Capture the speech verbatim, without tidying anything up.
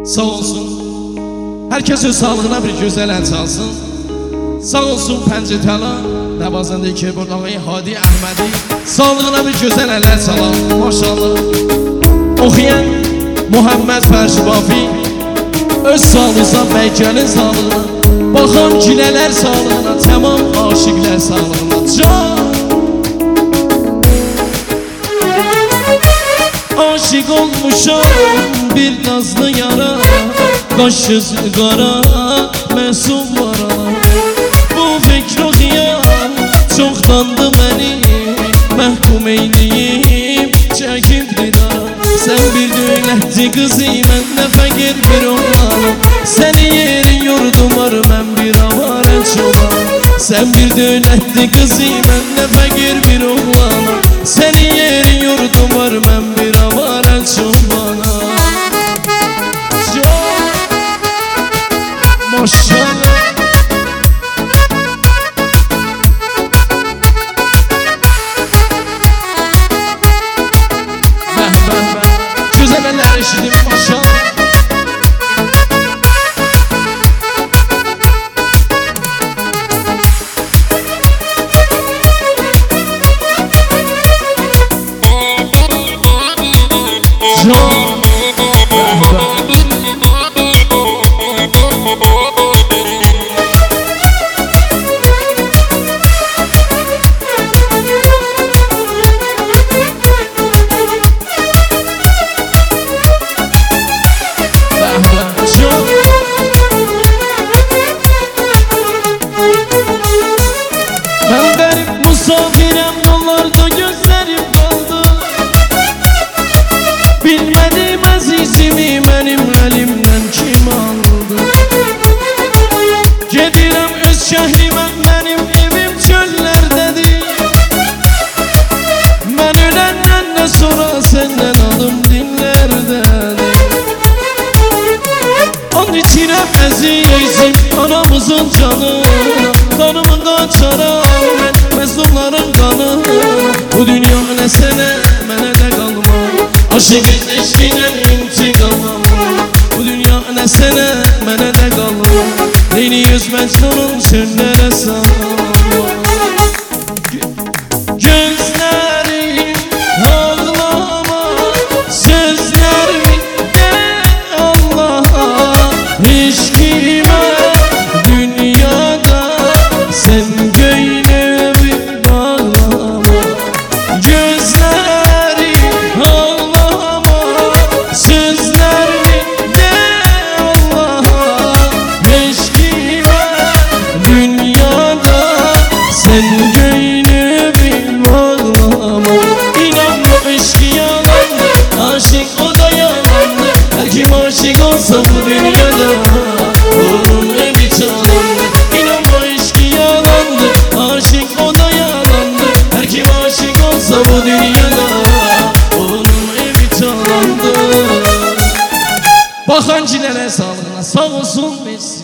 Sağ olsun. Herkes öz sağlığına bir güzel el çalsın. Sağ olsun Pəncətəla Nəvazəndə Keyboardlağı Hadi Əhmədi. Sağlığına bir güzel el çalan. Maşallah. Oxuyan Muhammed Fərşibafi. Öz sağlığına Bəykəlin sağlığına. Baxan gilələr sağlığına. Tamam aşıqlər sağlığına. Can aşık olmuşam bir nazlı yara. Qaşız qara məsum var ana. Bu fikr o xiyal çoxdandı məni məhkum eyləyib çəkib didara. Sən bir dövlətli qızı mən nə fəqir bir oğlanım. Sənin yerin yurdum var mən bir avarə çobanım. Sən bir dövlətli qızı mən nə fəqir bir oğlanım. Sənin yerin yurdum var mən bir avarə çobanım. Maşallah. Bəh bəh bəh. Güzel eller eşidim maşallah. Ben garip misafirem, yollarda gözlerim kaldı. Bilmedim azizimi benim elimden kim aldı. Gedirem öz şehrime, benim evim çöllerdedir. Ben ölenden de sonra senden alım dinlerdedir. Onun için hep ezileysin anamızın canına. Kanımın kaçaram ben mezlumların kanına. Bu dünya ne sene mene de kalma. Aşıkın eşkinen intikama. Bu dünya ne sene mene de kalma. Leyli yüz mecnunun çöllere salma. Gözlerim ağlama, sözlerim de Allah'a. İşkime dünyada sen gönlümü bağlama. Gözlerim ağlama, sözlerim de Allah'a. İşkime dünyada sen gönlümü bağlama. İnanma eşki yalandı, aşık o da yalandı. Her kim aşık olsa bu dünyada onun evi çalandı. İnanma eşki yalandı, aşık o da yalandı. Her kim aşık olsa bu dünyada onun evi çalandı. Baxan cilələr sağlığına sağ olsun.